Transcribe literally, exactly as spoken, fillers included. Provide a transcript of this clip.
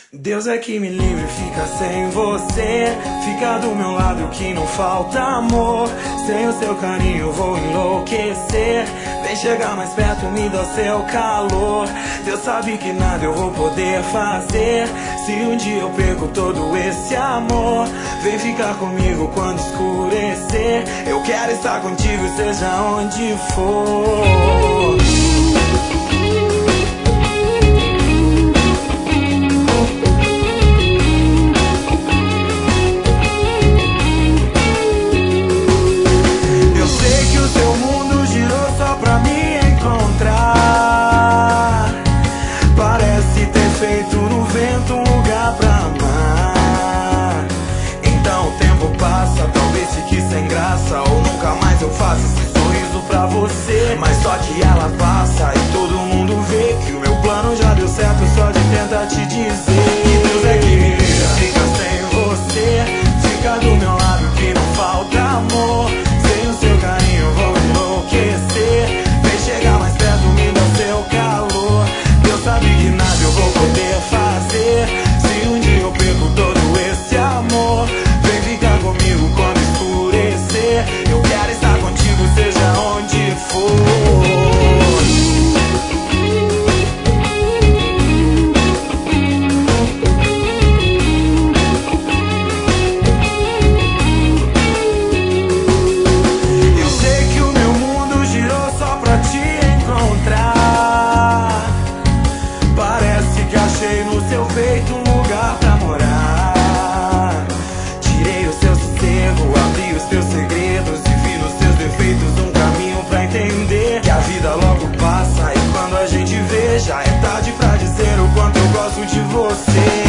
Deus é que me livre, fica sem você. Fica do meu lado que não falta amor. Sem o seu carinho vou enlouquecer. Vem chegar mais perto, me dá o seu calor. Deus sabe que nada eu vou poder fazer. Se um dia eu perco todo esse amor, vem ficar comigo quando escurecer. Eu quero estar contigo seja onde for. Feito no vento um lugar pra amar. Então o tempo passa, talvez fique sem graça, ou nunca mais eu faço esse sorriso pra você. Mas só que ela passa e todo mundo vê que o meu plano já deu certo só de tentar te dizer que Deus é que me livra, fica sem você. Fica do meu lado que não falta amor. Sem o seu carinho eu vou enlouquecer. Vem chegar mais perto, me dá o seu calor. Deus sabe que nada eu vou poder fazer. Se um dia eu perco todo esse amor, vem ficar comigo quando escurecer. Eu quero estar contigo seja onde for. Eu sei que o meu mundo girou só pra te encontrar. Parece que achei no seu peito um lugar pra morar. Tirei o seu sossego, abri os teus segredos e vi nos teus defeitos um caminho pra entender que a vida logo passa e quando a gente vê já é tarde pra dizer o quanto eu gosto de você.